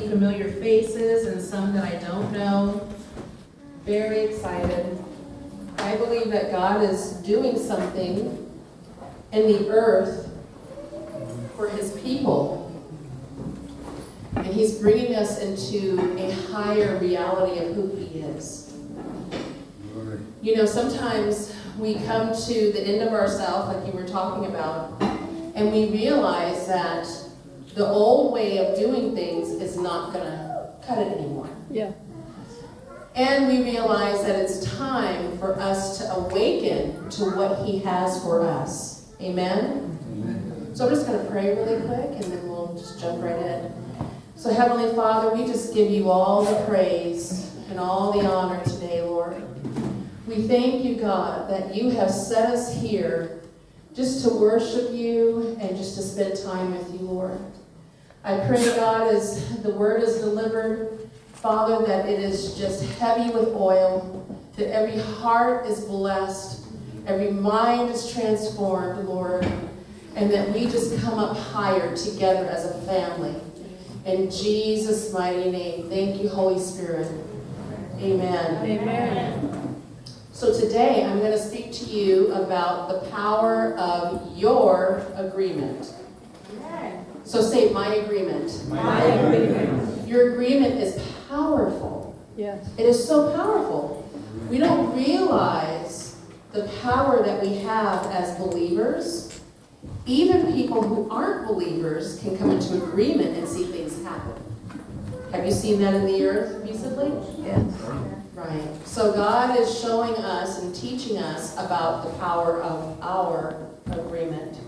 see familiar faces and some that I don't know. Very excited. I believe that God is doing something in the earth for his people. And he's bringing us into a higher reality of who he is. You know, sometimes we come to the end of ourselves, like you were talking about, and we realize that the old way of doing things is not going to cut it anymore. Yeah. And we realize that it's time for us to awaken to what he has for us. Amen? Amen. So I'm just going to pray really quick, and then we'll just jump right in. So Heavenly Father, we just give you all the praise and all the honor today, Lord. We thank you, God, that you have set us here just to worship you and just to spend time with you, Lord. I pray, God, as the word is delivered, Father, that it is just heavy with oil, that every heart is blessed, every mind is transformed, Lord, and that we just come up higher together as a family. In Jesus' mighty name, thank you, Holy Spirit. Amen. Amen. So today I'm going to speak to you about the power of your agreement. So say, my agreement. My agreement. Your agreement is powerful. Yes. It is so powerful. We don't realize the power that we have as believers. Even people who aren't believers can come into agreement and see things happen. Have you seen that in the earth recently? Yes. Right. So God is showing us and teaching us about the power of our agreement.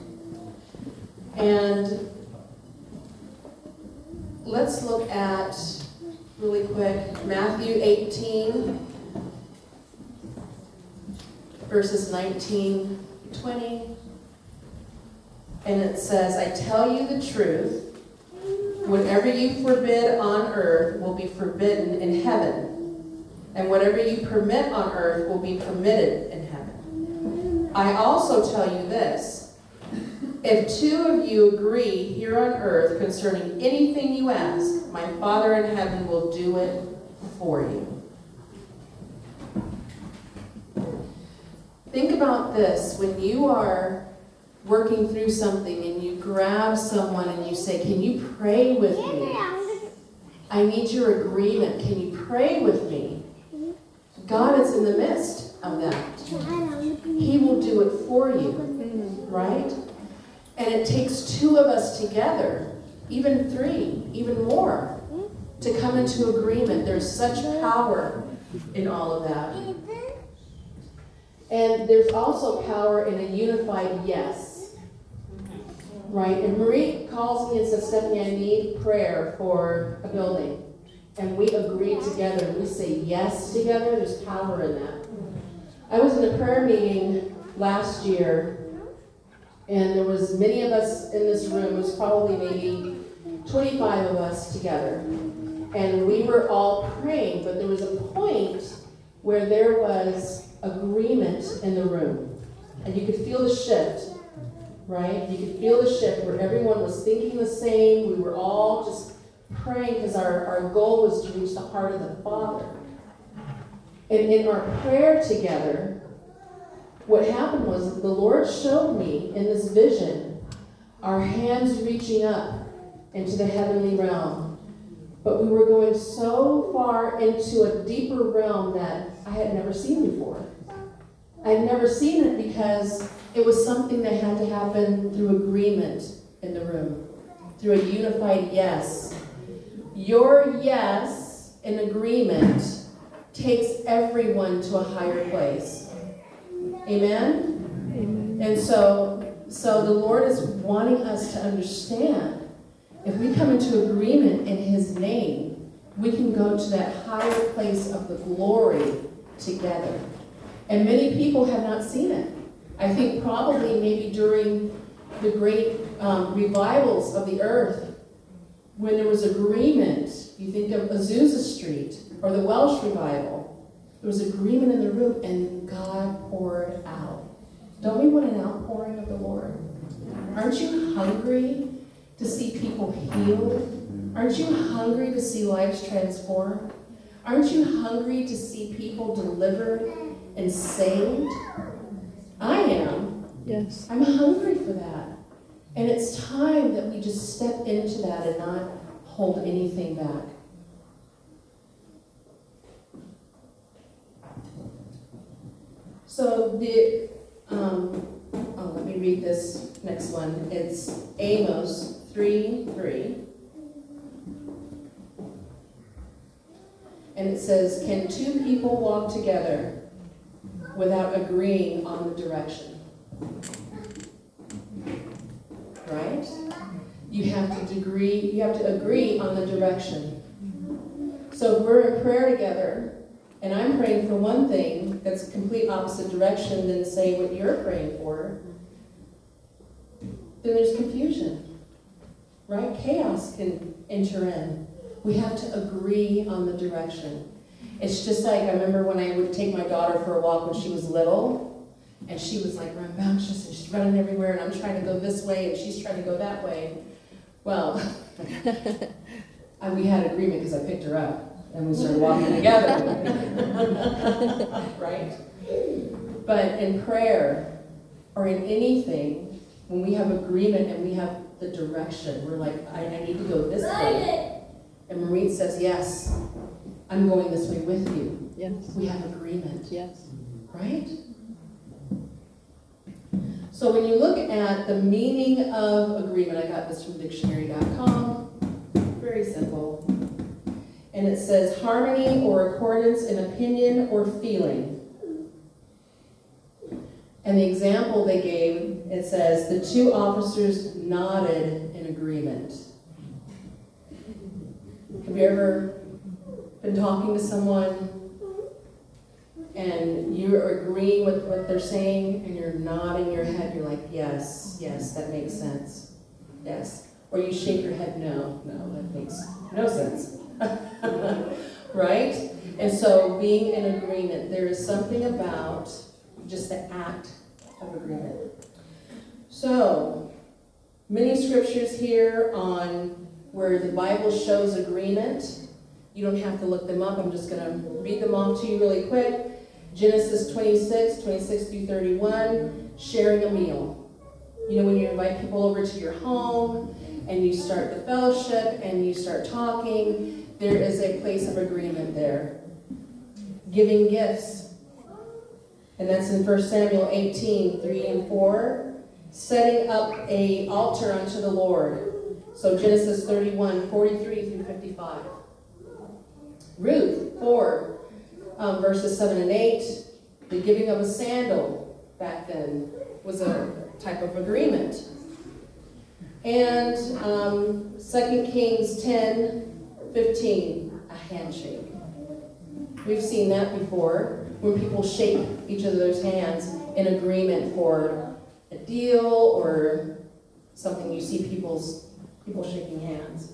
And let's look at, really quick, Matthew 18, verses 19 to 20. And it says, I tell you the truth, whatever you forbid on earth will be forbidden in heaven, and whatever you permit on earth will be permitted in heaven. I also tell you this, if two of you agree here on earth concerning anything you ask, my Father in heaven will do it for you. Think about this. When you are working through something and you grab someone and you say, can you pray with me? I need your agreement. Can you pray with me? God is in the midst of that. He will do it for you, right? And it takes two of us together, even three, even more, to come into agreement. There's such power in all of that. And there's also power in a unified yes, right? And Marie calls me and says, Stephanie, I need prayer for a building. And we agree together, and we say yes together. There's power in that. I was in a prayer meeting last year, and there was many of us in this room. It was probably maybe 25 of us together. And we were all praying, but there was a point where there was agreement in the room. And you could feel the shift, right? You could feel the shift where everyone was thinking the same. We were all just praying because our goal was to reach the heart of the Father. And in our prayer together, what happened was the Lord showed me in this vision our hands reaching up into the heavenly realm. But we were going so far into a deeper realm that I had never seen before. I had never seen it because it was something that had to happen through agreement in the room, through a unified yes. Your yes in agreement takes everyone to a higher place. Amen? Amen. And so the Lord is wanting us to understand, if we come into agreement in His name, we can go to that higher place of the glory together. And many people have not seen it. I think probably maybe during the great revivals of the earth, when there was agreement, you think of Azusa Street or the Welsh revival, there was agreement in the room and God poured out. Don't we want an outpouring of the Lord? Aren't you hungry to see people healed? Aren't you hungry to see lives transformed? Aren't you hungry to see people delivered and saved? I am. Yes. I'm hungry for that. And it's time that we just step into that and not hold anything back. So let me read this next one. It's Amos 3:3. And it says, can two people walk together without agreeing on the direction? Right? You have to agree on the direction. So if we're in prayer together, and I'm praying for one thing that's complete opposite direction than say what you're praying for, then there's confusion, right? Chaos can enter in. We have to agree on the direction. It's just like, I remember when I would take my daughter for a walk when she was little, and she was like rambunctious, and she's running everywhere, and I'm trying to go this way, and she's trying to go that way. Well, we had agreement because I picked her up, and we started walking together. Right? But in prayer, or in anything, when we have agreement and we have the direction, we're like, I need to go this way. And Maureen says, yes, I'm going this way with you. Yes. We have agreement. Yes. Right? So when you look at the meaning of agreement, I got this from dictionary.com. Very simple. And it says harmony or accordance in opinion or feeling. And the example they gave, it says, the two officers nodded in agreement. Have you ever been talking to someone and you're agreeing with what they're saying and you're nodding your head, you're like, yes, yes, that makes sense. Yes. Or you shake your head, no, that makes no sense. Right? And so being in agreement, there is something about just the act of agreement. So, many scriptures here on where the Bible shows agreement. You don't have to look them up. I'm just going to read them off to you really quick. Genesis 26 through 31, sharing a meal. You know, when you invite people over to your home and you start the fellowship and you start talking, there is a place of agreement there. Giving gifts. And that's in 1 Samuel 18, 3 and 4. Setting up an altar unto the Lord. So Genesis 31, 43 through 55. Ruth 4, verses 7 and 8. The giving of a sandal back then was a type of agreement. And 2 Kings 10, 15, a handshake. We've seen that before, when people shake each other's hands in agreement for a deal or something. You see people shaking hands.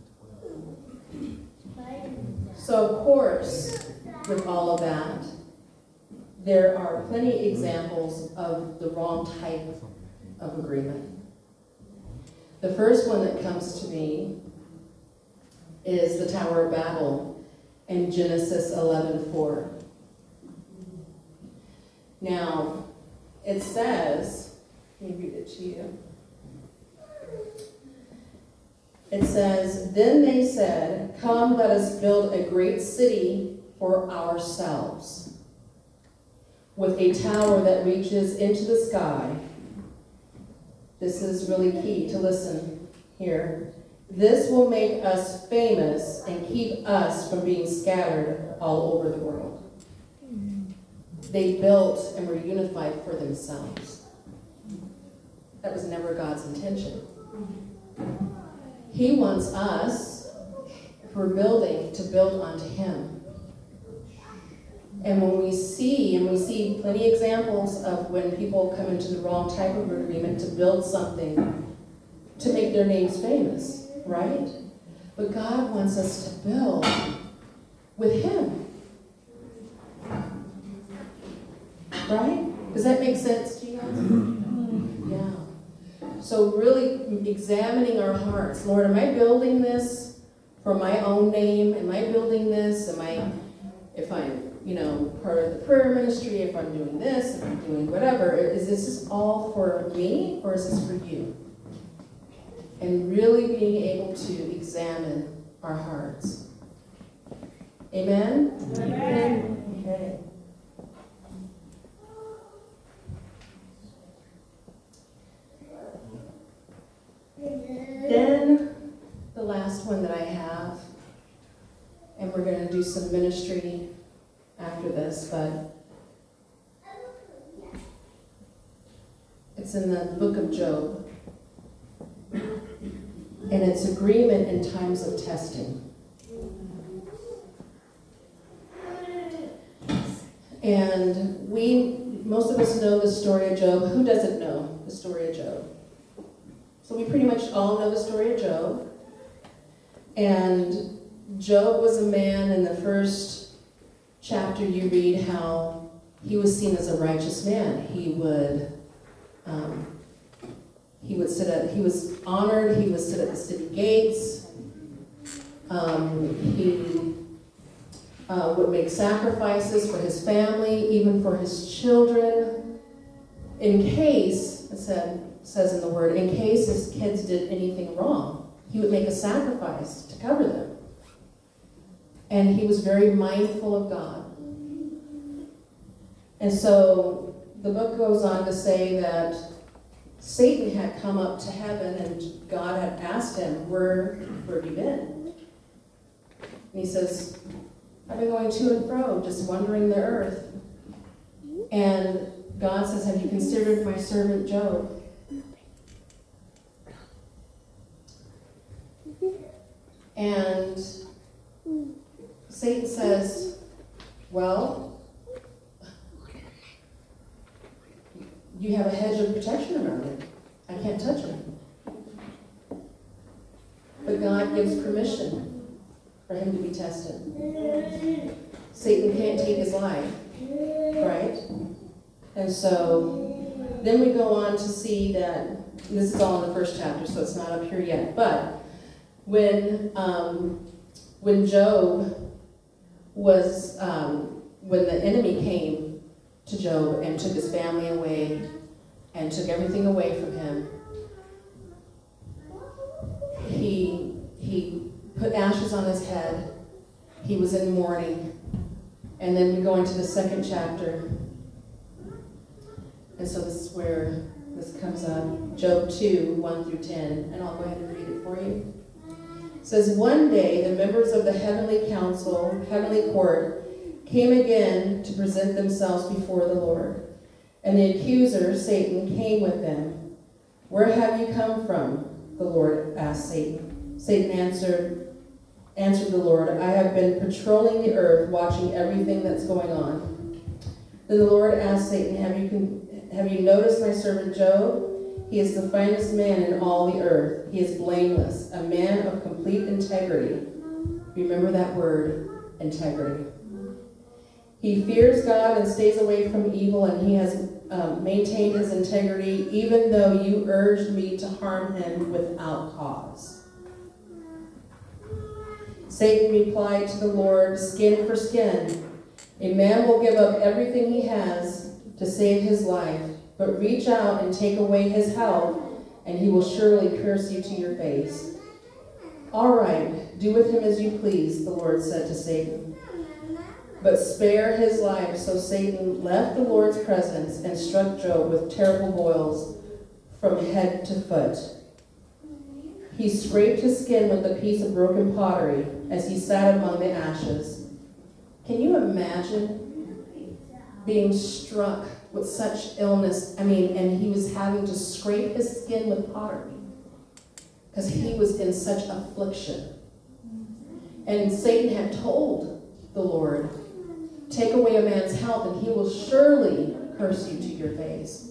So of course, with all of that, there are plenty examples of the wrong type of agreement. The first one that comes to me is the Tower of Babel in Genesis 11:4. Now, it says, let me read it to you. It says, then they said, come, let us build a great city for ourselves, with a tower that reaches into the sky. This is really key to listen here. This will make us famous and keep us from being scattered all over the world. They built and were unified for themselves. That was never God's intention. He wants us, if we're building, to build onto Him. And when we see plenty of examples of when people come into the wrong type of agreement to build something to make their names famous, right? But God wants us to build with Him. Right? Does that make sense to you guys? Yeah. So really examining our hearts. Lord, am I building this for my own name? Am I building this? If I'm, part of the prayer ministry, if I'm doing this, if I'm doing whatever, is this all for me or is this for you? And really being able to examine our hearts. Amen? Amen. Okay. Then, the last one that I have, and we're going to do some ministry after this, but it's in the book of Job. And it's agreement in times of testing. And most of us know the story of Job. Who doesn't know the story of Job? So we pretty much all know the story of Job. And Job was a man, in the first chapter you read how he was seen as a righteous man. He was honored, he would sit at the city gates. He would make sacrifices for his family, even for his children, in case, it says in the word, in case his kids did anything wrong. He would make a sacrifice to cover them. And he was very mindful of God. And so the book goes on to say that Satan had come up to heaven and God had asked him, where have you been? And he says, I've been going to and fro, just wandering the earth. And God says, have you considered my servant Job? And Satan says, well, you have a hedge of protection around him. I can't touch him. But God gives permission for him to be tested. Satan can't take his life, right? And so then we go on to see that, this is all in the first chapter, so it's not up here yet, but when Job was, when the enemy came to Job and took his family away and took everything away from him, he put ashes on his head. He was in mourning. And then we go into the second chapter. And so this is where this comes up. Job 2, 1 through 10. And I'll go ahead and read it for you. It says, one day the members of the heavenly council, heavenly court, came again to present themselves before the Lord. And the accuser, Satan, came with them. Where have you come from? The Lord asked Satan. Satan answered the Lord, I have been patrolling the earth, watching everything that's going on. Then the Lord asked Satan, have you noticed my servant Job? He is the finest man in all the earth. He is blameless, a man of complete integrity. Remember that word, integrity. He fears God and stays away from evil, and he has maintained his integrity, even though you urged me to harm him without cause. Satan replied to the Lord, skin for skin. A man will give up everything he has to save his life, but reach out and take away his health, and he will surely curse you to your face. All right, do with him as you please, the Lord said to Satan. But spare his life. So Satan left the Lord's presence and struck Job with terrible boils from head to foot. He scraped his skin with a piece of broken pottery as he sat among the ashes. Can you imagine being struck with such illness? And he was having to scrape his skin with pottery because he was in such affliction. And Satan had told the Lord, take away a man's health and he will surely curse you to your face.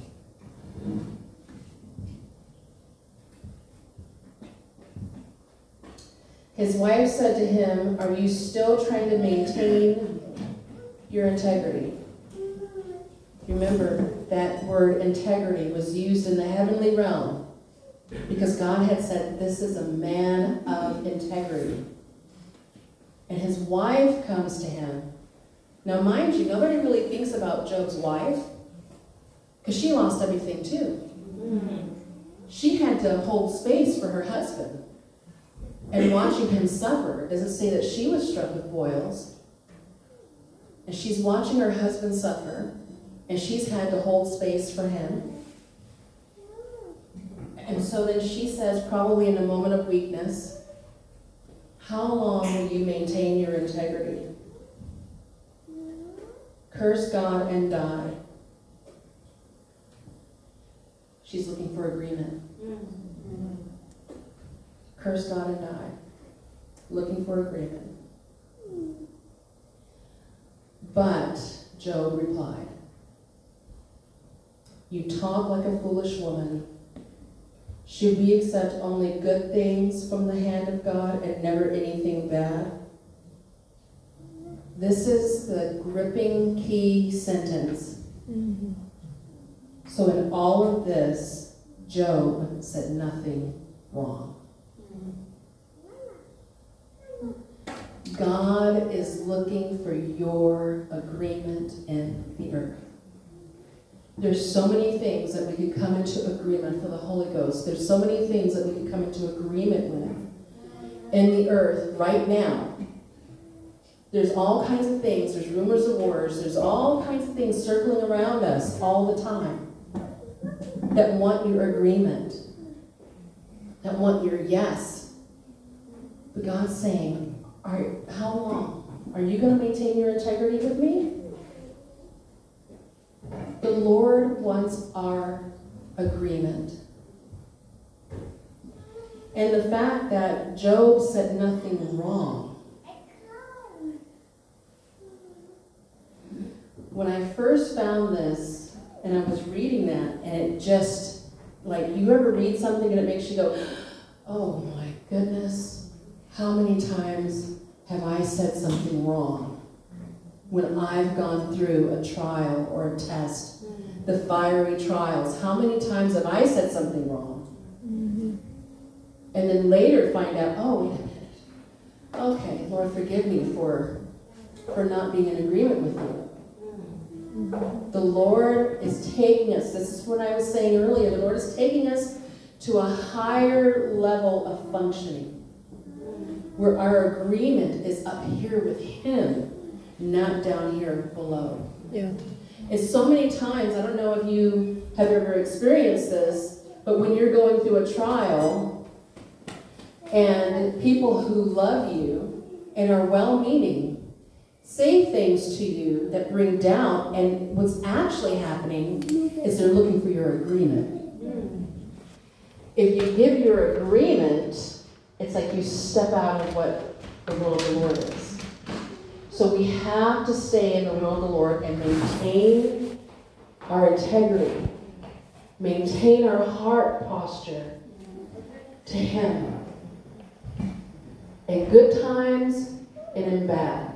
His wife said to him, are you still trying to maintain your integrity? Remember, that word integrity was used in the heavenly realm Because God had said, this is a man of integrity. And his wife comes to him. Now, mind you, nobody really thinks about Job's wife, because she lost everything too. She had to hold space for her husband. And watching him suffer, it doesn't say that she was struck with boils. And she's watching her husband suffer, and she's had to hold space for him. And so then she says, probably in a moment of weakness, how long will you maintain your integrity? Curse God and die. She's looking for agreement. Curse God and die. Looking for agreement. But Job replied, you talk like a foolish woman. Should we accept only good things from the hand of God and never anything bad? This is the gripping key sentence. So in all of this, Job said nothing wrong. God is looking for your agreement in the earth. There's so many things that we could come into agreement for the Holy Ghost. There's so many things that we could come into agreement with in the earth right now. There's all kinds of things. There's rumors of wars. There's all kinds of things circling around us all the time that want your agreement, that want your yes. But God's saying, how long? Are you going to maintain your integrity with me? The Lord wants our agreement. And the fact that Job said nothing wrong. When I first found this, and I was reading that, and it just, like, you ever read something and it makes you go, oh my goodness, how many times have I said something wrong? When I've gone through a trial or a test, the fiery trials, how many times have I said something wrong? And then later find out, oh, wait a minute. Okay, Lord, forgive me for not being in agreement with you. The Lord is taking us, this is what I was saying earlier, the Lord is taking us to a higher level of functioning, where our agreement is up here with Him, not down here below. Yeah. And so many times, I don't know if you have ever experienced this, but when you're going through a trial and people who love you and are well-meaning say things to you that bring doubt, and what's actually happening is they're looking for your agreement. If you give your agreement, it's like you step out of what the will of the Lord is. So we have to stay in the will of the Lord and maintain our integrity, maintain our heart posture to Him, in good times and in bad.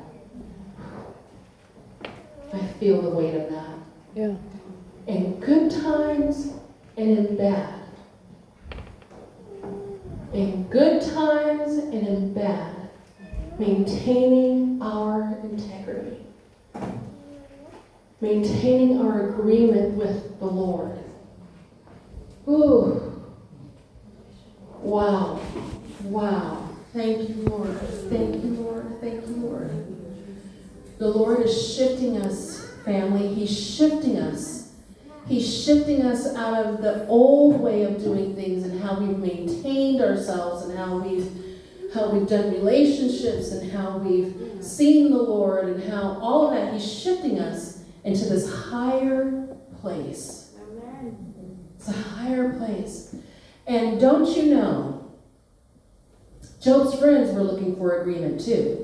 I feel the weight of that. Yeah. In good times and in bad. In good times and in bad. Maintaining our integrity. Maintaining our agreement with the Lord. Ooh. Wow. Wow. Thank you, Lord. Thank you, Lord. Thank you, Lord. The Lord is shifting us, family. He's shifting us. He's shifting us out of the old way of doing things and how we've maintained ourselves and how we've done relationships and how we've seen the Lord and how all of that. He's shifting us into this higher place. Amen. It's a higher place. And don't you know, Job's friends were looking for agreement too.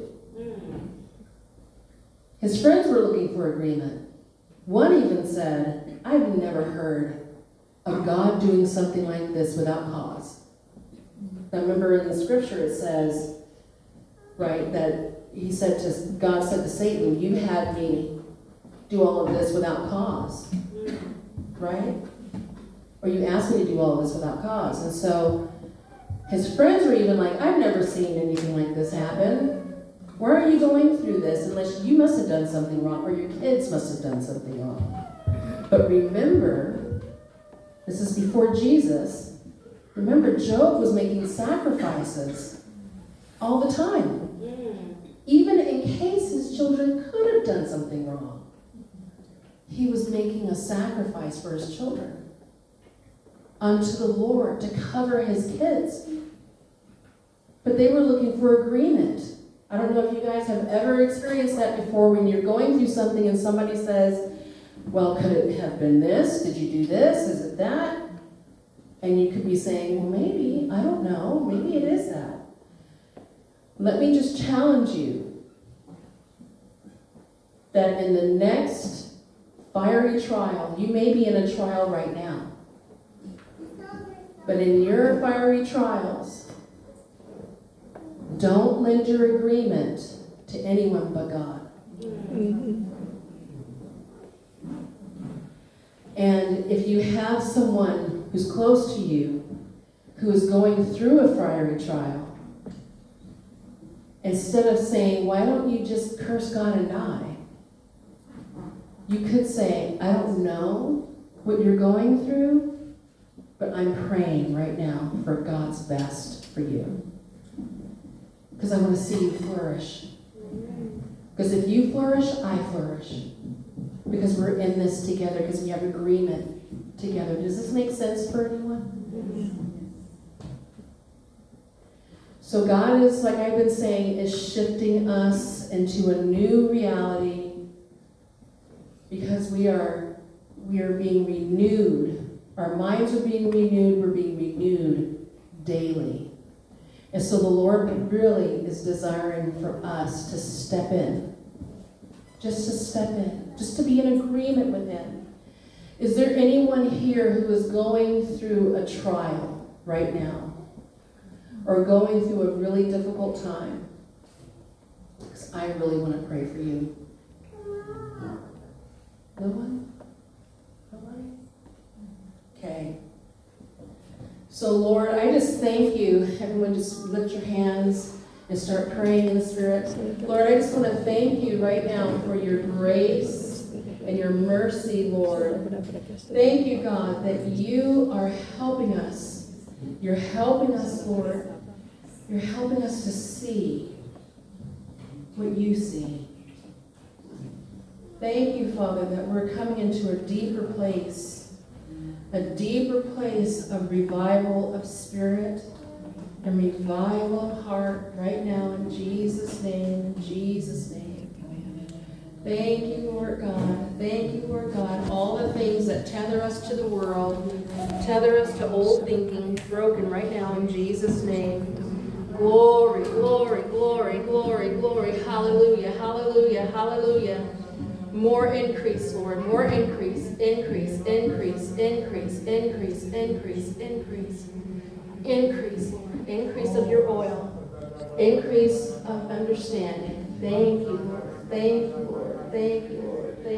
His friends were looking for agreement. One even said, I've never heard of God doing something like this without cause. Now remember in the scripture it says, right, that God said to Satan, you had me do all of this without cause. Right? Or you ask me to do all of this without cause. And so his friends were even like, I've never seen anything like this happen. Why are you going through this? Unless you must have done something wrong, or your kids must have done something wrong. But remember, this is before Jesus. Remember, Job was making sacrifices all the time. Even in case his children could have done something wrong. He was making a sacrifice for his children unto the Lord to cover his kids. But they were looking for agreement. I don't know if you guys have ever experienced that before, when you're going through something and somebody says, well, could it have been this? Did you do this? Is it that? And you could be saying, well, maybe, I don't know, maybe it is that. Let me just challenge you that in the next fiery trial, you may be in a trial right now, but in your fiery trials, don't lend your agreement to anyone but God. And if you have someone who's close to you who is going through a fiery trial, instead of saying, why don't you just curse God and die? You could say, I don't know what you're going through, but I'm praying right now for God's best for you. Because I want to see you flourish. Because if you flourish, I flourish. Because we're in this together, because we have agreement together. Does this make sense for anyone? So God is, like I've been saying, is shifting us into a new reality, because we are being renewed. Our minds are being renewed. We're being renewed daily. And so the Lord really is desiring for us to step in. Just to step in. Just to be in agreement with Him. Is there anyone here who is going through a trial right now? Or going through a really difficult time? Because I really want to pray for you. No one? Nobody? Okay. So Lord, I just thank you. Everyone just lift your hands and start praying in the Spirit. Lord, I just want to thank you right now for your grace and your mercy, Lord. Thank you, God, that you are helping us. You're helping us, Lord. You're helping us to see what you see. Thank you, Father, that we're coming into a deeper place of revival of spirit and revival of heart right now in Jesus' name, in Jesus' name. Thank you, Lord God. Thank you, Lord God. All the things that tether us to the world, tether us to old thinking, broken right now in Jesus' name. Glory, glory, glory, glory, glory. Hallelujah, hallelujah, hallelujah. More increase, Lord. More increase, increase, increase, increase, increase, increase, increase. Increase, Lord. Increase of your oil. Increase of understanding. Thank you, Lord. Thank you, Lord. Thank you, Lord.